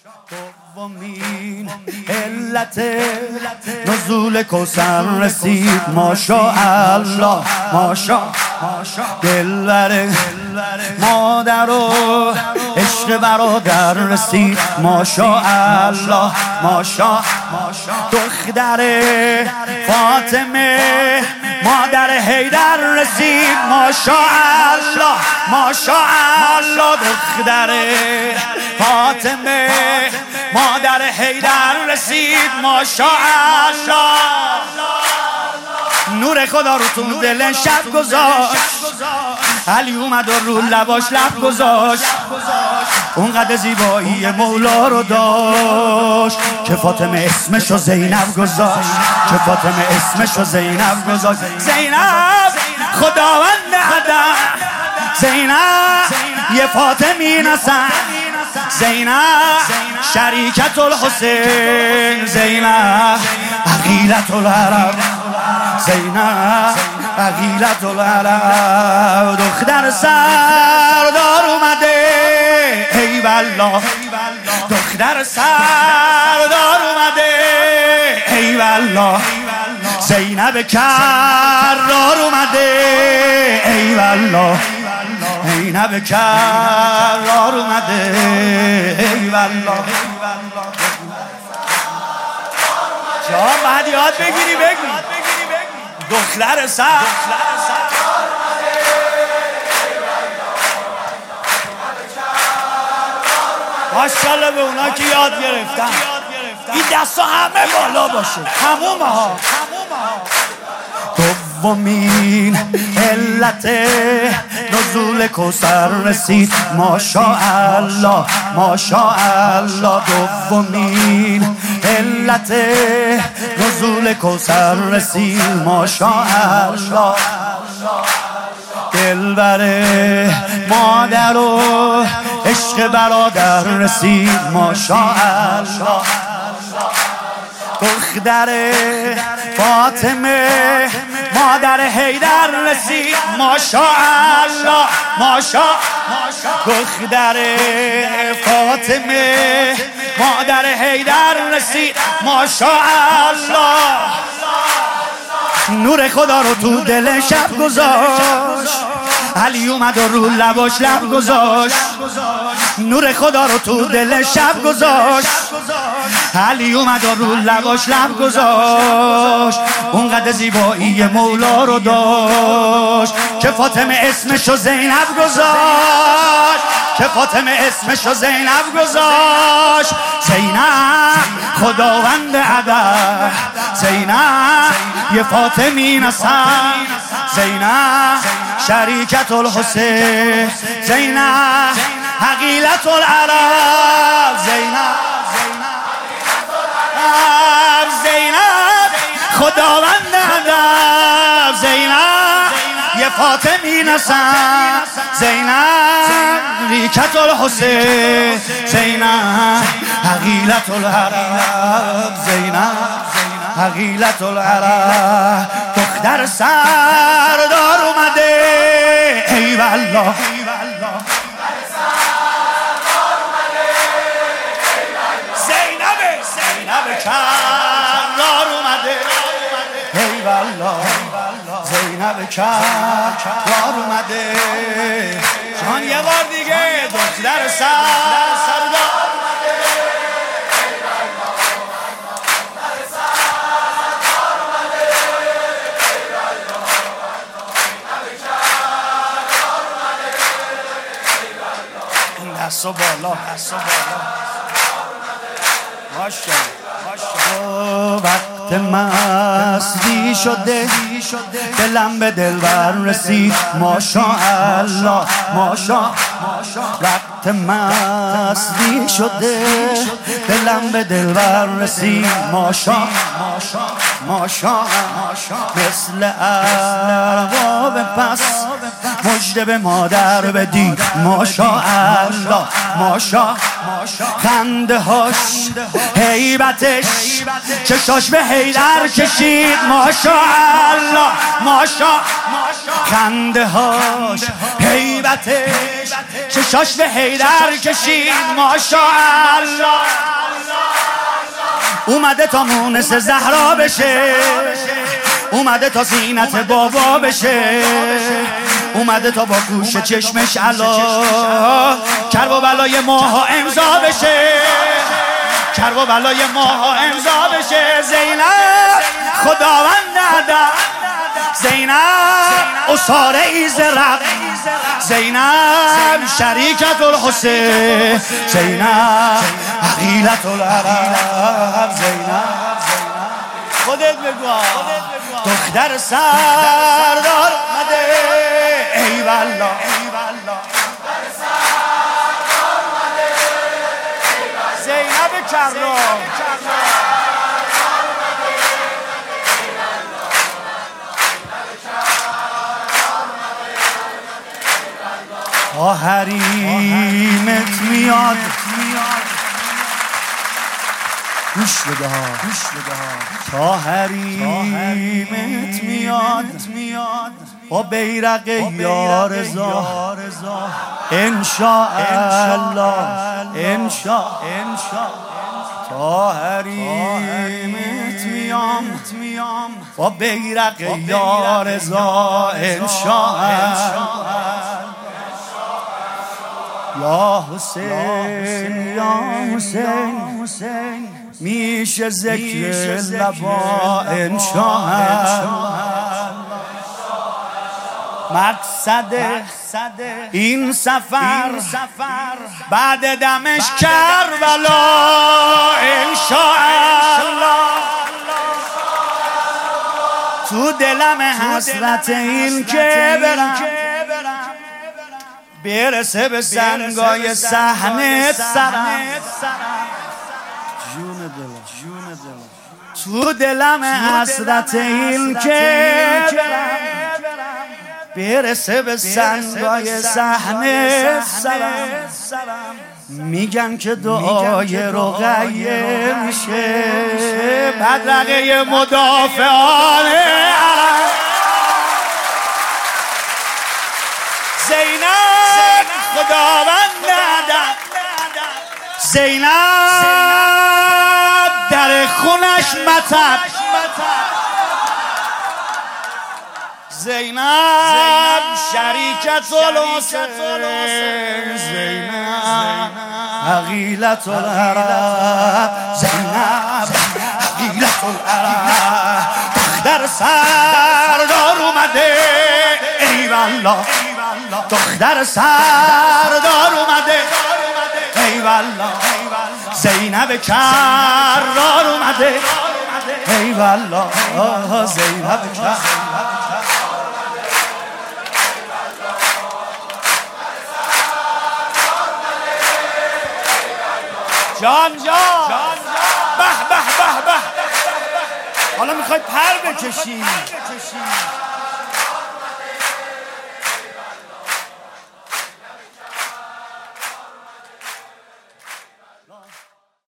دومین علت نزول کوثر رسید ماشاءالله دلبر مادر و عشق برادر رسید ماشاءالله دختر فاطمه مادر حیدر رسید ماشاءالله دختر فاطمه مادر حیدر رسید ماشاءالله نور خدا رو تو دل شب گذاشت علی اومد و رو لباش لب گذاشت اونقدر زیبایی مولا رو داشت که فاطمه اسمشو زینب گذاشت زینب خداوند عدم زینب یه فاطمی نسن زینب شریکت الحسین زینب عقیلت العرب دختر سردار اومده ای والله دختر سردار اومده ای والله زینب کرار اومده ای والله زینب کرار اومده ای والله جا بعد یاد بگیری بگو دختر سر ماشاءالله به اونا که یاد گرفتن این دستا همه بالا باشه همومه ها دومین علت نزول کوثر رسید ماشاءالله دومین علت نزول کوثر رسید ماشاءالله دلبر مادر و عشق برادر رسید ماشاءالله دختر فاطمه مادر حیدر رسید ماشاءالله دختر فاطمه مادر حیدر رسید ماشاءالله نور خدا رو تو دل شب گذاشت علی اومد و رو لباش لب گذاشت نور خدا رو تو دل شب گذاشت علی اومد و رو لباش لب گذاشت اونقدر زیبایی مولا رو داشت که فاطمه اسمشو زینب گذاشت زینب خداوند عدم زینب یه فاطمی نسن زینب شریکت الحسین زینب عقیلت العرب زینب خداوند عدم زینب یه فاطمی نسن زینب ریکت الحسین زینب عقیلت العرب عقیلت العرب دختر سردار اومده ای والله زینب کرار اومده ای والله زینب کرار اومده جان یه بار دیگه دختر سردار دستو بالا وقت مستی شده دلم به دلبر رسید ماشاءالله وقت مستی شده دلم به دلبر رسید ماشاءالله مثل ارباب پس مژده به مادر بدید ماشاءالله خنده هاش هیبتش چشاش به حیدر کشید ماشاءالله خنده هاش هیبتش چشاش به حیدر کشید ماشاءالله اومده تا مونس زهرا بشه، اومده تا زینت بابا بشه، اومده تا با گوش چشمش علا کرب و بلای ماها امضا بشه، کرب و بلای ماها امضا بشه. زینب خداوند ادب، زینب اساره ایز رب، زینب شریکت الحسین، زینب عقیلت العرب، زینب خودت بگو دختر سردار مده ای والله، زینب کرام تا حریمت میاد، گوش بده ها، تا حریمت میاد با بیرق یارزا انشاءالله، تا حریمت میام با بیرق یارزا انشاءالله. یا حسین میشه ذکر لبا انشاءالله. مقصد این سفر بعد دمش کربلا انشاءالله. تو دلم حسرت این که برم برسه به سنگای صحنه سرم، تو دلم حسرت این که برسه به سنگای صحنه سرم. میگن که دعای رقیه میشه بدرقه مدافعان عرب. زینب خداوند ادب، زینب در خونش مطب، زینب شریکت الحسین، زینب عقیلت العرب، زینب عقیلت العرب. دختر سردار اومده ای والله، دختر سردار اومده ای والله، زینب کرار اومده ای والله، زینب کرار. جان به به به به، حالا میخوای پر بکشی.